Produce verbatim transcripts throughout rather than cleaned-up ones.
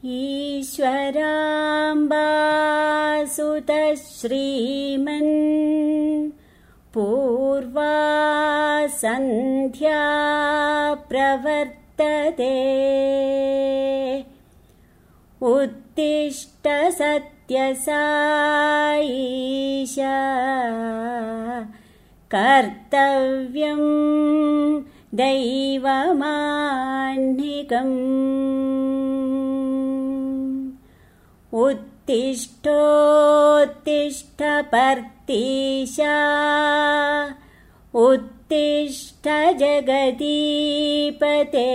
ईश्वराम्बासुतः श्रीमन् पूर्वा सन्ध्या प्रवर्तते उत्तिष्ठ सत्यसाईश कर्तव्यं दैवमाह्निकम् उत्तिष्ठोत्तिष्ठ पर्तीश उत्तिष्ठ जगदीपते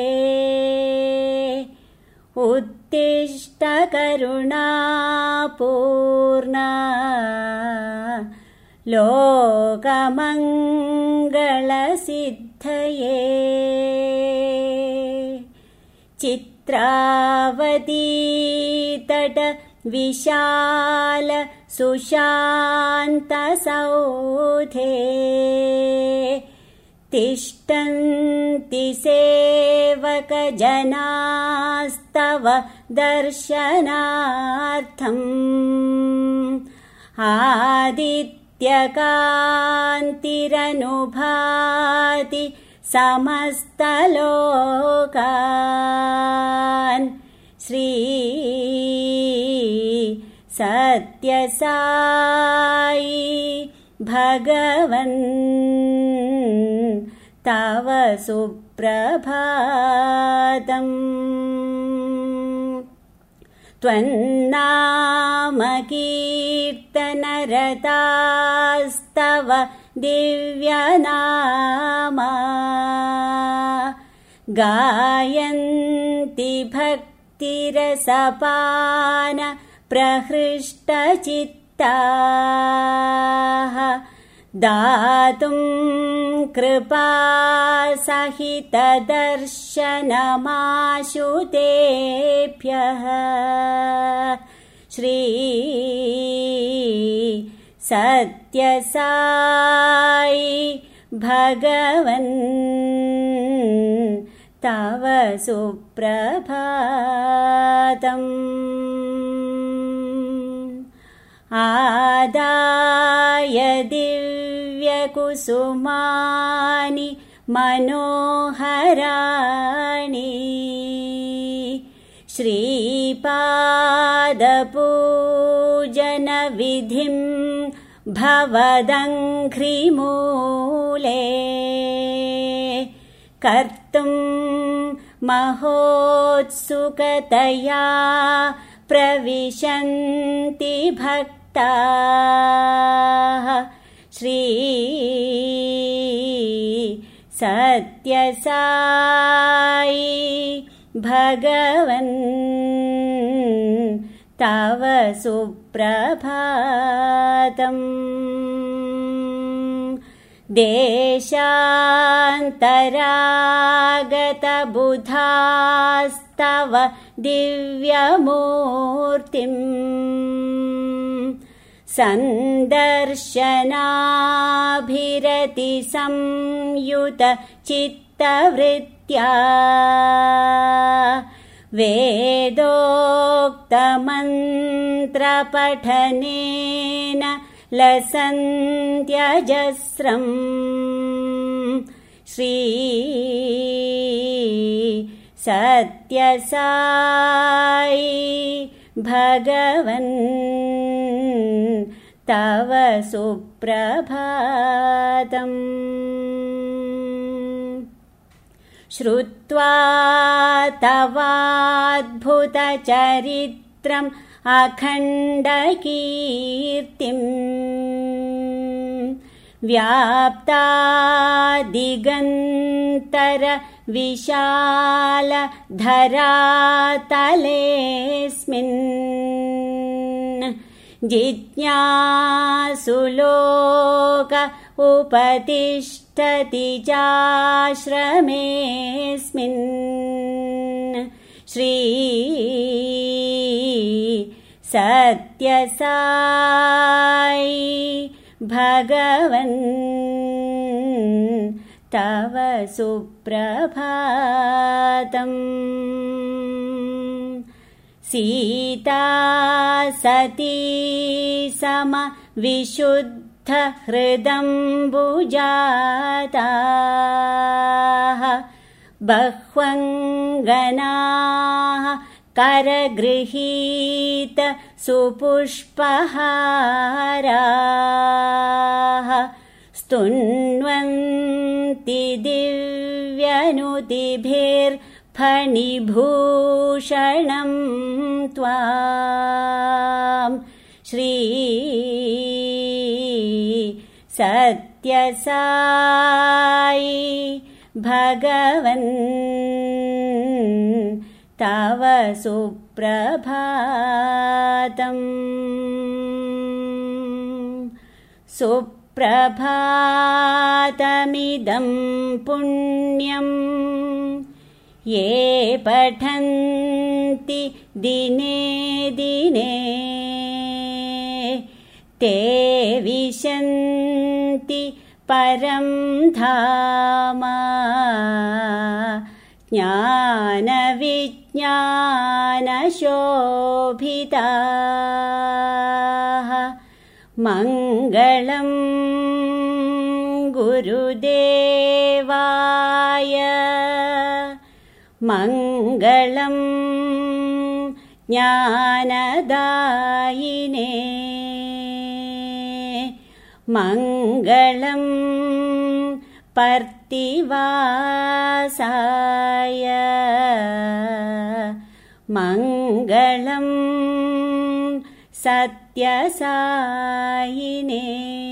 उत्तिष्ठ करुणापूर्णा लोकमङ्गलसिद्धये चित्रावती तट विशाल सुशान्त सौधे तिष्ठन्ति सेवक जनास्तव दर्शनार्थम् आदित्यकान्तिरनुभाति समस्तलोकान् श्री सत्यसाई भगवन् तव सुप्रभातम् त्वन्नाम कीर्तनरतास्तव दिव्यनामा गायन्ति भक्तिरसपान प्रहृष्टचित्ताः दातुं कृपासहितदर्शनमाशु तेभ्यः श्री सत्यसाई भगवन् तव सुप्रभातम् आदाय दिव्यकुसुमानि मनोहराणि श्रीपादपूजनविधिं भवदङ्घ्रिमूले कर्तुं महोत्सुकतया प्रविशन्ति भक्ताः श्री सत्यसाई भगवन् तव सुप्रभातम् देशान्तरागतबुधास्तव दिव्यमूर्तिम् सन्दर्शनाभिरतिसंयुत चित्तवृत्त्या वेदोक्तमन्त्रपठनेन लसन्त्यजस्रम् श्री सत्यसाई भगवन् तव सुप्रभातम् श्रुत्वा तवाद्भुतचरित्रम् अखण्डकीर्तिम् व्याप्ता दिगन्तर विशाल धरातलेऽस्मिन् जिज्ञासुलोक उपतिष्ठति चाश्रमेऽस्मिन् श्री सत्यसाई भगवन् तव सुप्रभातम् सीता सती समविशुद्धहृदम्बुजाताः बह्वङ्गनाः करगृहीत सुपुष्पहाराः स्तुन्वन्ति दिव्यनुतिभिर्फणिभूषणं त्वाम् श्री सत्यसाई भगवन् तव सुप्रभातम् सुप्रभातमिदं पुण्यं ये पठन्ति दिने दिने ते विशन्ति परं धाम ज्ञानविज्ञानशोभिताः मङ्गलं गुरुदेवाय मङ्गलं ज्ञानदायिने मङ्गलं पर्तिवासाय मङ्गलं सत्यसायिने।